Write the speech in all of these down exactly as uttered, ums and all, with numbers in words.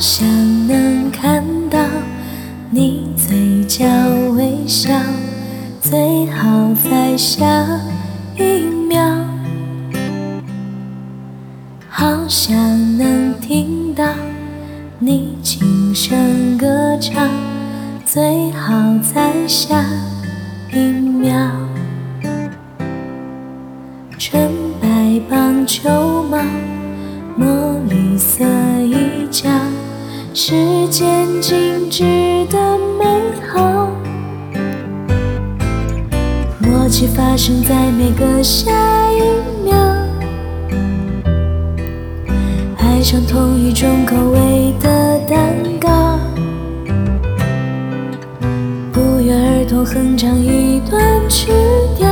想能看到你嘴角微笑，最好在下一秒。好想能听到你轻声歌唱，最好在下一秒。纯白棒球帽，墨绿色衣角，时间静止的美好，默契发生在每个下一秒。爱上同一种口味的蛋糕，不约而同哼唱一段曲调，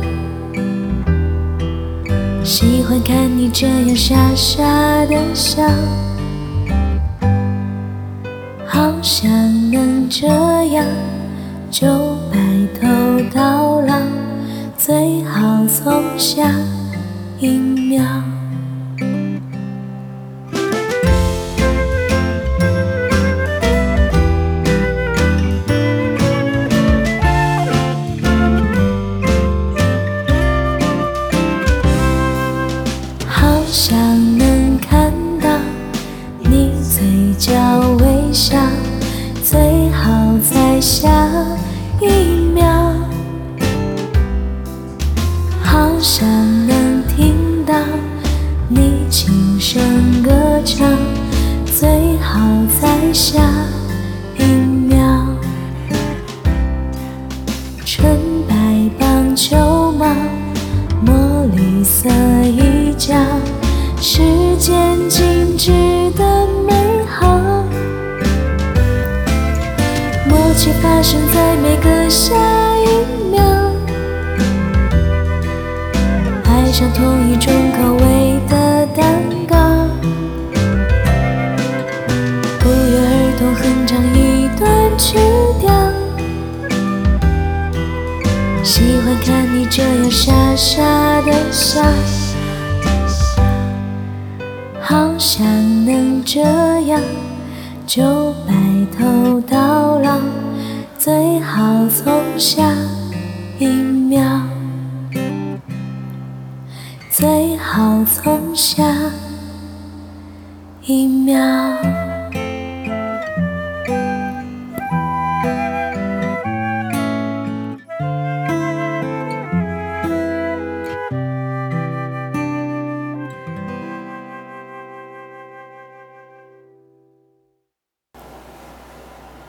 喜欢看你这样傻傻的笑。好想能这样就白头到老，最好从下一秒。好想能看到你嘴角微笑，最好在下一秒。好想能听到你轻声歌唱，最好在下一秒。纯白棒球帽，墨绿色衣角，时间静止的美好，默契发生在每个下一秒。爱上同一种口味的蛋糕，不约而同哼唱一段曲调，喜欢看你这样傻傻的笑。好想能这样就白头到老，最好从下一秒，最好从下